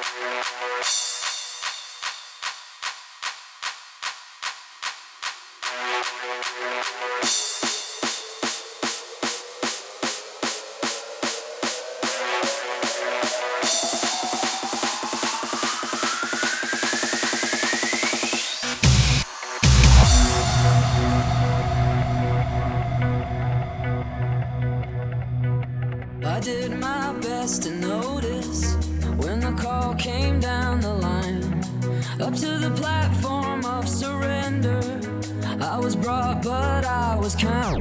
I did my best to notice when the call came down the line, up to the platform of surrender. I was brought, but I was counted.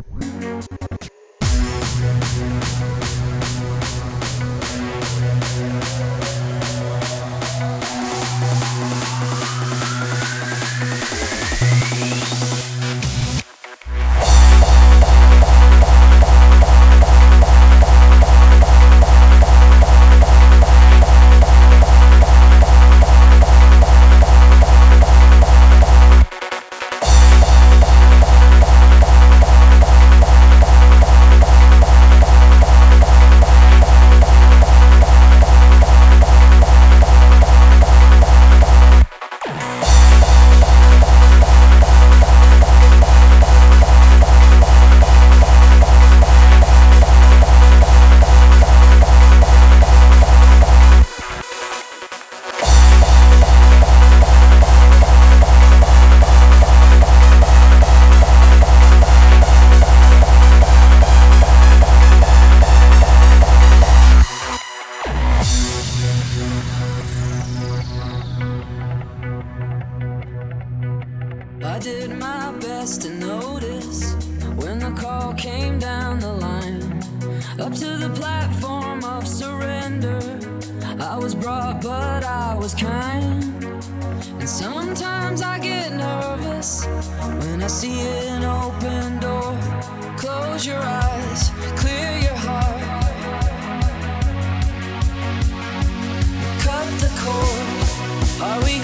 I did my best to notice when the call came down the line, up to the platform of surrender. I was brought, but I was kind. And sometimes I get nervous when I see an open door. Close your eyes, clear your heart, cut the cord. Are we